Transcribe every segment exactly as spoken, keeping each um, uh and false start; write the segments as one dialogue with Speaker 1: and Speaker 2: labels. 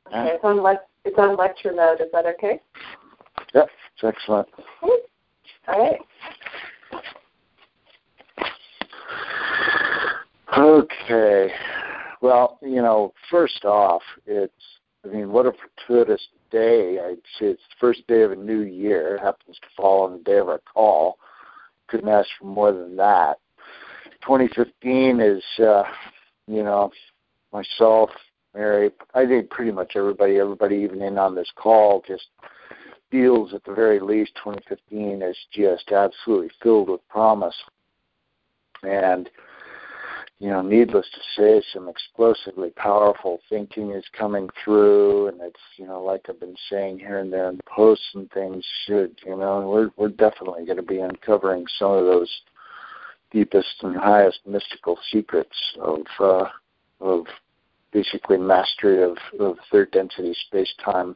Speaker 1: Okay, it's on, le- it's on lecture mode. Is that okay?
Speaker 2: Yep, it's excellent.
Speaker 1: Okay. All right.
Speaker 2: Okay. Well, you know, first off, it's, I mean, what a fortuitous day. I'd say it's the first day of a new year. It happens to fall on the day of our call. Couldn't ask for more than that. twenty fifteen is, uh, you know, myself, Mary, I think pretty much everybody, everybody even in on this call just feels at the very least twenty fifteen is just absolutely filled with promise. And, you know, needless to say, some explosively powerful thinking is coming through, and it's, you know, like I've been saying here and there in posts and things, should, you know, we're we're definitely going to be uncovering some of those deepest and highest mystical secrets of uh, of basically mastery of, of third density space-time.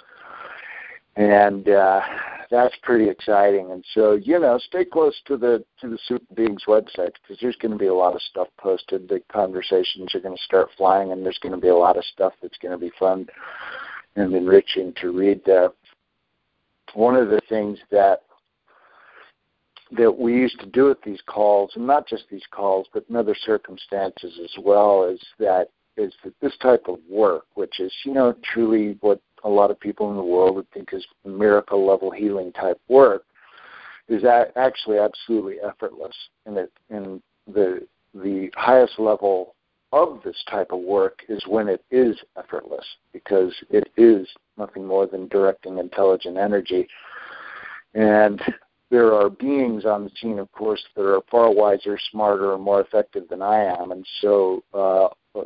Speaker 2: And uh, that's pretty exciting. And so, you know, stay close to the to the Super Beings website, because there's going to be a lot of stuff posted. The conversations are going to start flying, and there's going to be a lot of stuff that's going to be fun and enriching to read there. One of the things that that we used to do at these calls, and not just these calls, but in other circumstances as well, is that is that this type of work, which is, you know, truly what a lot of people in the world would think is miracle level healing type work, is that actually absolutely effortless. And it, and the the highest level of this type of work is when it is effortless, because it is nothing more than directing intelligent energy. And there are beings on the scene, of course, that are far wiser, smarter, and more effective than I am, and so uh,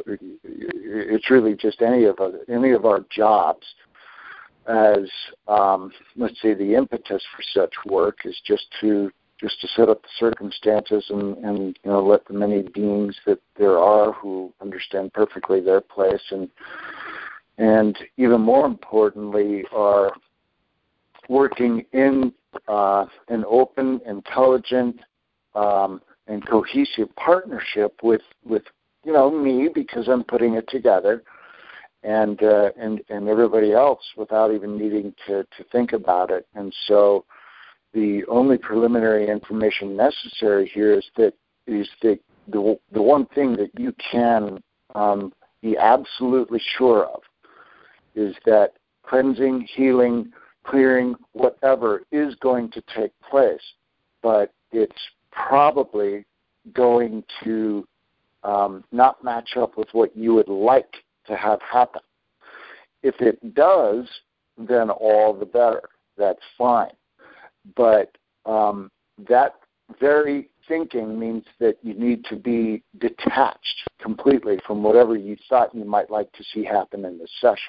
Speaker 2: it's really just any of our, any of our jobs as, um, let's say, the impetus for such work is just to just to set up the circumstances and, and you know, let the many beings that there are who understand perfectly their place, and and even more importantly, are working in uh, an open, intelligent, um, and cohesive partnership with, with, you know, me, because I'm putting it together, and uh, and and everybody else without even needing to, to think about it. And so the only preliminary information necessary here is that is that the the one thing that you can um, be absolutely sure of is that cleansing, healing, clearing, whatever is going to take place, but it's probably going to um, not match up with what you would like to have happen. If it does, then all the better. That's fine. But um, that very thinking means that you need to be detached completely from whatever you thought you might like to see happen in this session.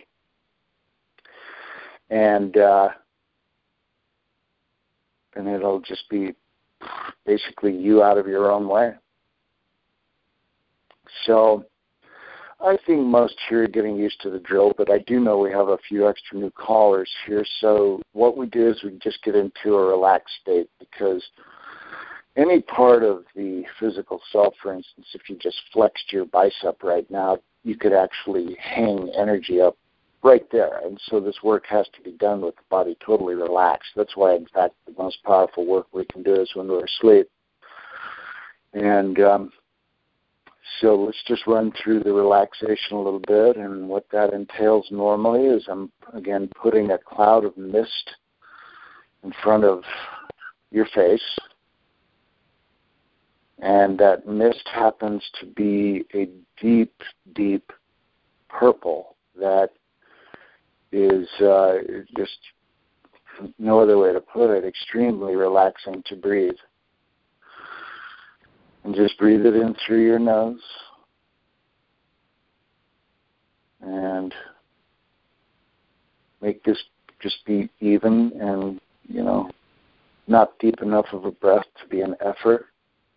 Speaker 2: And uh, and it'll just be basically you out of your own way. So I think most here are getting used to the drill, but I do know we have a few extra new callers here. So what we do is we just get into a relaxed state, because any part of the physical self, for instance, if you just flexed your bicep right now, you could actually hang energy up right there. And so this work has to be done with the body totally relaxed. That's why, in fact, the most powerful work we can do is when we're asleep. And um, so let's just run through the relaxation a little bit. And what that entails normally is I'm, again, putting a cloud of mist in front of your face. And that mist happens to be a deep, deep purple that is uh, just, no other way to put it, extremely relaxing to breathe. And just breathe it in through your nose. And make this just be even and, you know, not deep enough of a breath to be an effort.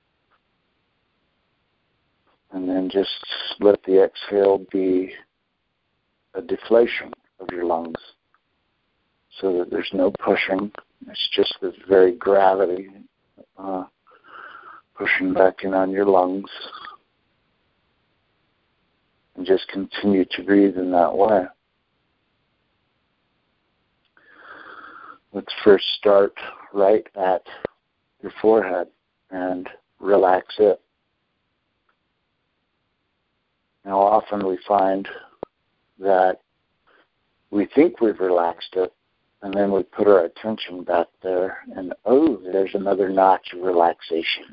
Speaker 2: And then just let the exhale be a deflation of your lungs, so that there's no pushing. It's just this very gravity uh, pushing back in on your lungs. And just continue to breathe in that way. Let's first start right at your forehead and relax it. Now, often we find that we think we've relaxed it, and then we put our attention back there, and oh, there's another notch of relaxation.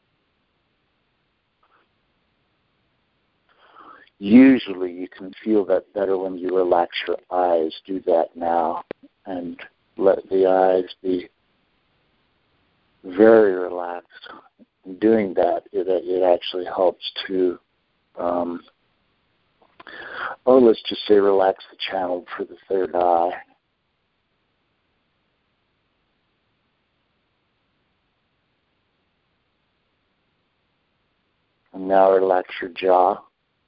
Speaker 2: Usually you can feel that better when you relax your eyes. Do that now and let the eyes be very relaxed. In doing that, it, it actually helps to, um, oh, let's just say relax the channel for the third eye. And now relax your jaw.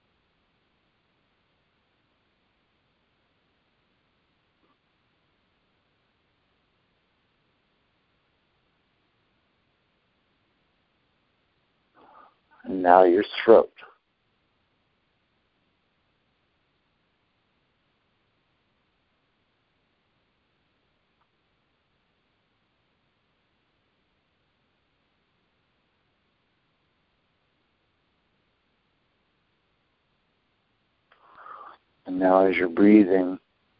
Speaker 2: And now your throat. And now as you're breathing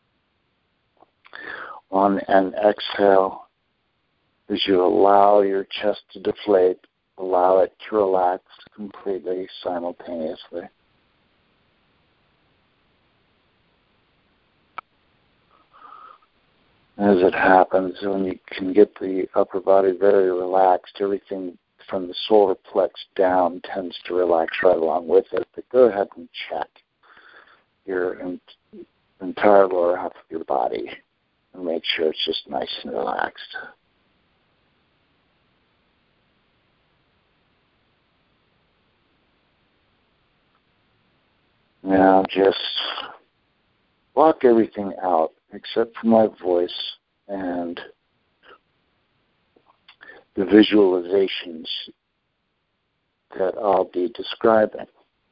Speaker 2: on an exhale, as you allow your chest to deflate, allow it to relax completely simultaneously. As it happens, when you can get the upper body very relaxed, everything from the solar plex down tends to relax right along with it. But go ahead and check your entire lower half of your body and make sure it's just nice and relaxed. Now just block everything out except for my voice and the visualizations that I'll be describing.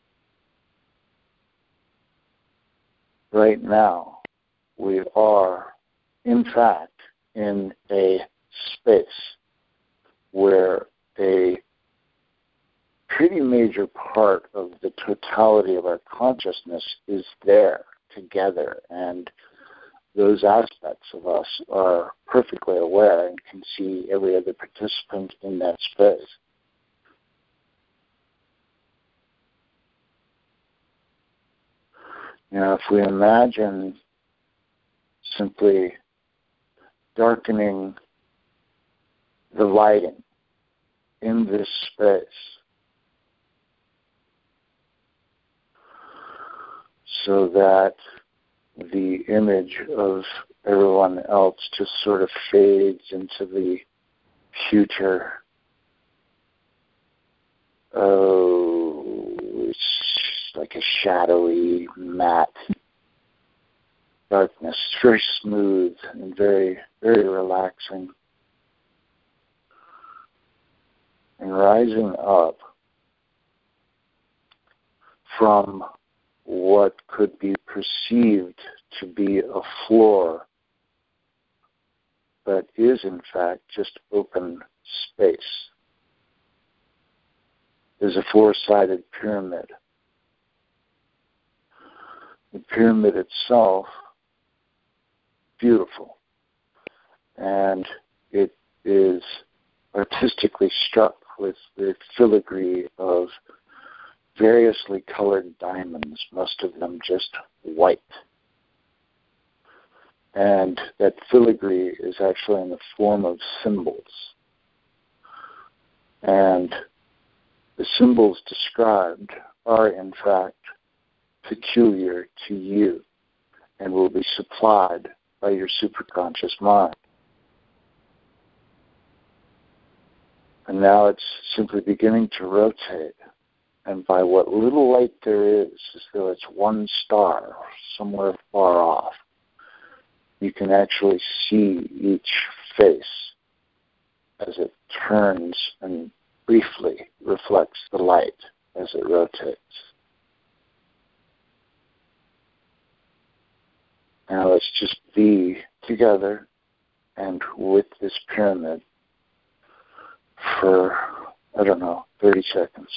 Speaker 2: Right now, we are, in fact, in a space where a pretty major part of the totality of our consciousness is there together, and those aspects of us are perfectly aware and can see every other participant in that space. Now, if we imagine simply darkening the lighting in this space so that the image of everyone else just sort of fades into the future. Oh, it's like a shadowy, matte darkness. It's very smooth and very, very relaxing. And rising up from what could be perceived to be a floor, but is in fact just open space, is a four-sided pyramid. The pyramid itself, beautiful, and it is artistically struck with the filigree of variously colored diamonds, most of them just white. And that filigree is actually in the form of symbols. And the symbols described are, in fact, peculiar to you and will be supplied by your superconscious mind. And now it's simply beginning to rotate. And by what little light there is, as though it's one star somewhere far off, you can actually see each face as it turns and briefly reflects the light as it rotates. Now let's just be together and with this pyramid for, I don't know, thirty seconds.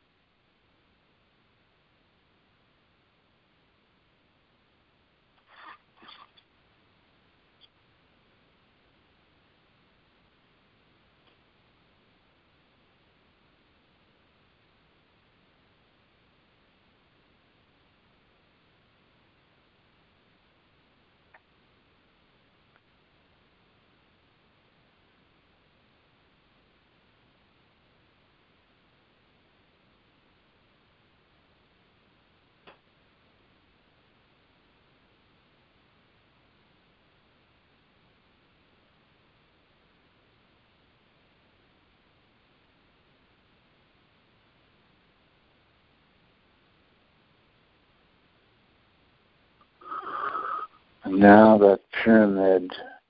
Speaker 2: And now that pyramid,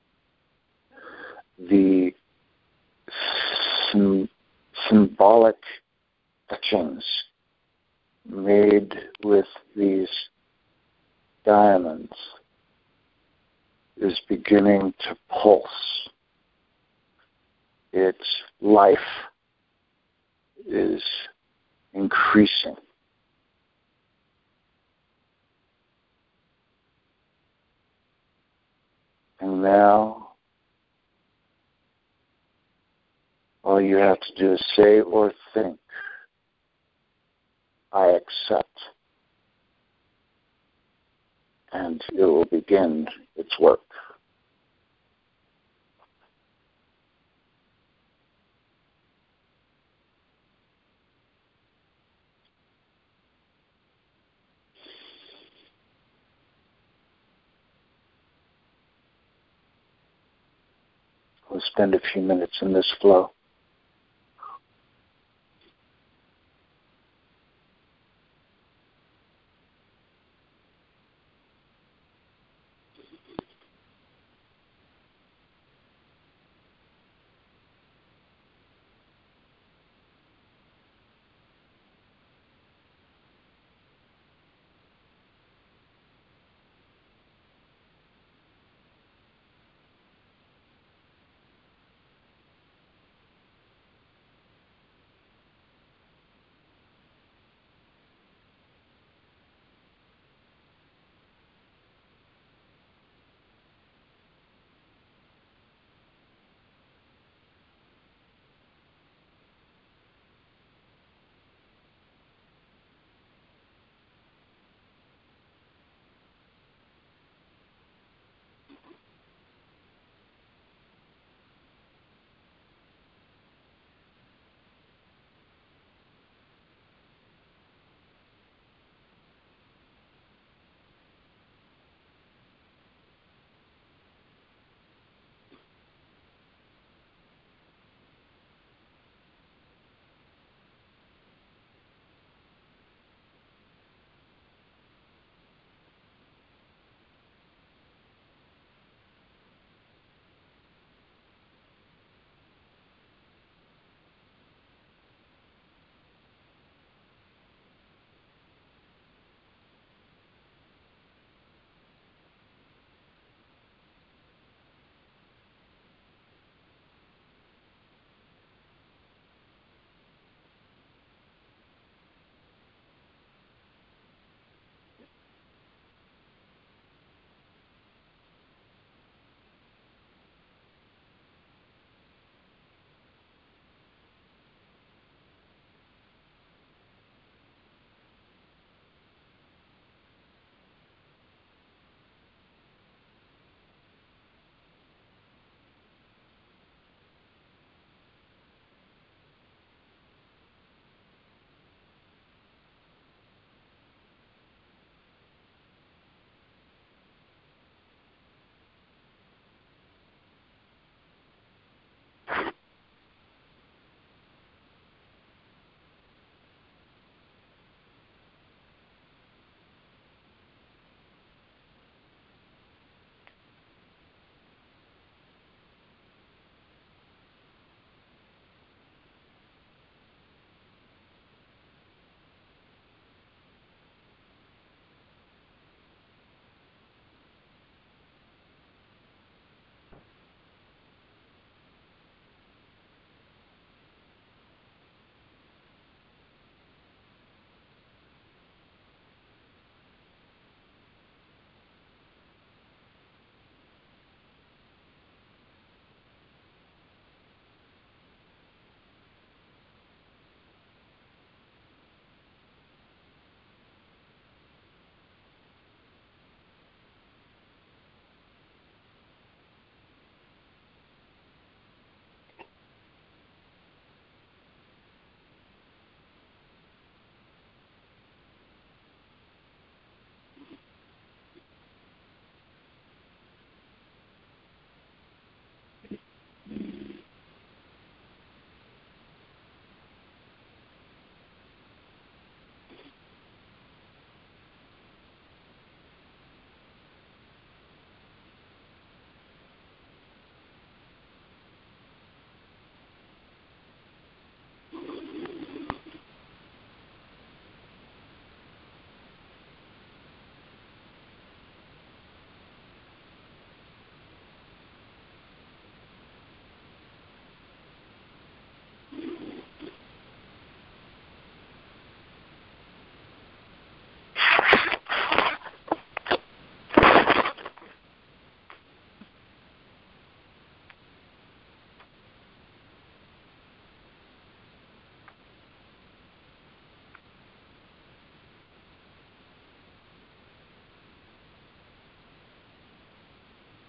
Speaker 2: the sim- symbolic etchings made with these diamonds is beginning to pulse. Its life is increasing. And now, all you have to do is say or think, I accept. And it will begin its work. We'll spend a few minutes in this flow.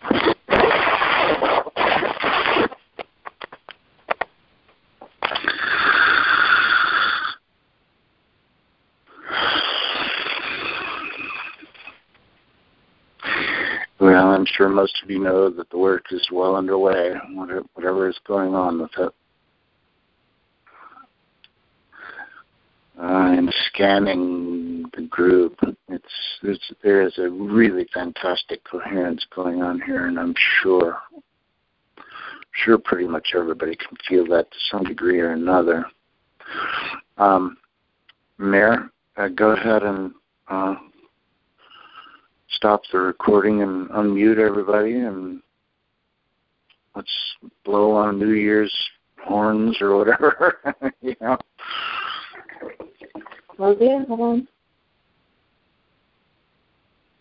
Speaker 2: Well, I'm sure most of you know that the work is well underway, whatever is going on with it. I'm scanning the group. It's, it's there is a really fantastic coherence going on here, and I'm sure, sure, pretty much everybody can feel that to some degree or another. Um, Mayor, uh, go ahead and uh, stop the recording and unmute everybody, and let's blow on New Year's horns or whatever. You know.
Speaker 1: Well, yeah, hold on.